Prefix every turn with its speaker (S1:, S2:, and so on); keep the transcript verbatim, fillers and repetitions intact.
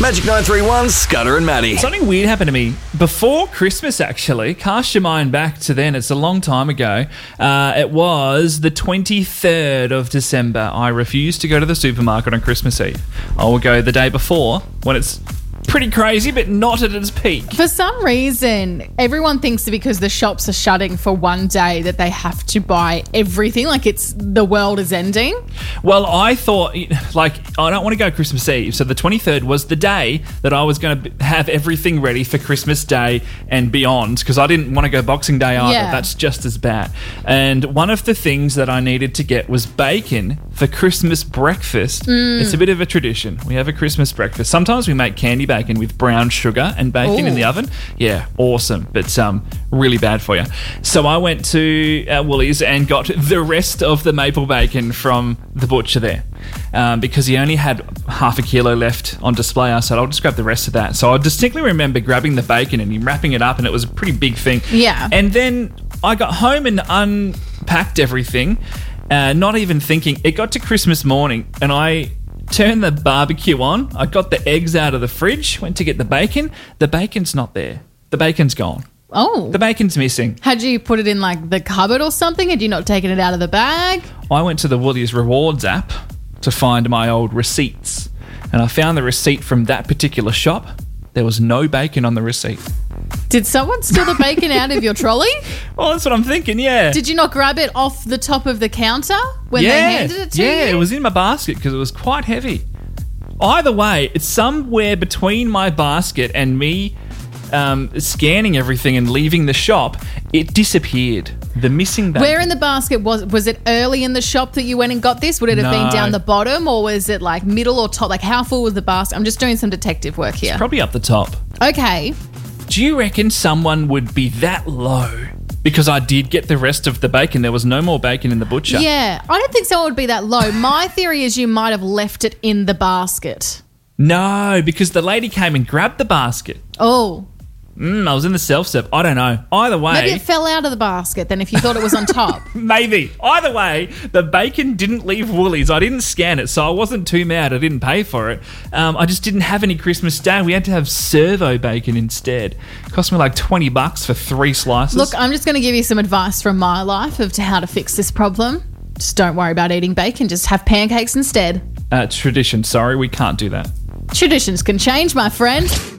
S1: Magic nine three one, Scudder and Maddie.
S2: Something weird happened to me before Christmas, actually. Cast your mind back to then. It's a long time ago. Uh, it was the twenty-third of December. I refused to go to the supermarket on Christmas Eve. I will go the day before when it's pretty crazy, but not at its peak.
S3: For some reason, everyone thinks that because the shops are shutting for one day that they have to buy everything, like it's the world is ending.
S2: Well, I thought, like, I don't want to go Christmas Eve, so the twenty-third was the day that I was going to have everything ready for Christmas Day and beyond, because I didn't want to go Boxing Day either.
S3: Yeah.
S2: That's just as bad. And one of the things that I needed to get was bacon for Christmas breakfast.
S3: Mm.
S2: It's a bit of a tradition. We have a Christmas breakfast. Sometimes we make candy bacon with brown sugar and bacon
S3: Ooh.
S2: in the oven. Yeah, awesome, but um, really bad for you. So I went to uh, Woolies and got the rest of the maple bacon from the butcher there, um, because he only had half a kilo left on display. I said, I'll just grab the rest of that. So I distinctly remember grabbing the bacon and wrapping it up, and it was a pretty big thing.
S3: Yeah.
S2: And then I got home and unpacked everything, uh, not even thinking. It got to Christmas morning, and I turned the barbecue on. I got the eggs out of the fridge, went to get the bacon. The bacon's not there. The bacon's gone.
S3: Oh.
S2: The bacon's missing.
S3: Had you put it in like the cupboard or something? Had you not taken it out of the bag?
S2: I went to the Woolies Rewards app to find my old receipts, and I found the receipt from that particular shop. There was no bacon on the receipt.
S3: Did someone steal the bacon out of your trolley?
S2: Well, that's what I'm thinking, yeah.
S3: Did you not grab it off the top of the counter when
S2: yeah,
S3: they handed it to
S2: yeah,
S3: you?
S2: it was in my basket because it was quite heavy. Either way, it's somewhere between my basket and me um, scanning everything and leaving the shop. It disappeared. The missing bacon.
S3: Where in the basket was was it early in the shop that you went and got this? Would it have
S2: No.
S3: been down the bottom, or was it like middle or top? Like how full was the basket? I'm just doing some detective work here.
S2: Probably up the top.
S3: Okay.
S2: Do you reckon someone would be that low? Because I did get the rest of the bacon. There was no more bacon in the butcher.
S3: Yeah, I don't think someone would be that low. My theory is you might have left it in the basket.
S2: No, because the lady came and grabbed the basket.
S3: Oh.
S2: Mm, I was in the self-serve. I don't know. Either way.
S3: Maybe it fell out of the basket then if you thought it was on top.
S2: Maybe. Either way, the bacon didn't leave Woolies. I didn't scan it, so I wasn't too mad. I didn't pay for it. Um, I just didn't have any Christmas Day. We had to have servo bacon instead. It cost me like twenty bucks for three slices.
S3: Look, I'm just going to give you some advice from my life of to how to fix this problem. Just don't worry about eating bacon. Just have pancakes instead.
S2: Uh, tradition. Sorry, we can't do that.
S3: Traditions can change, my friend.